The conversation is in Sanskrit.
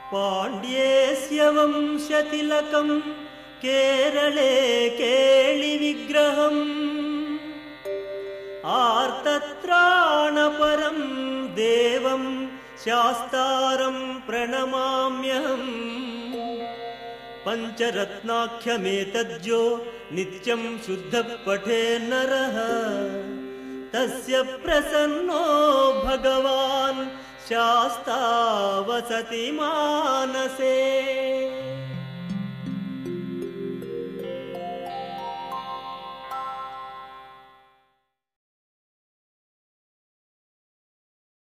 पाण्ड्येस्य वंशतिलकं केरले केळिविग्रहम् आर्तत्राणपरं देवं शास्तारं प्रणमाम्यहम् पञ्चरत्नाख्यमेतज्जो नित्यं शुद्धः पठेन्नरः तस्य प्रसन्नो भगवान् शास्ता वसति मानसे।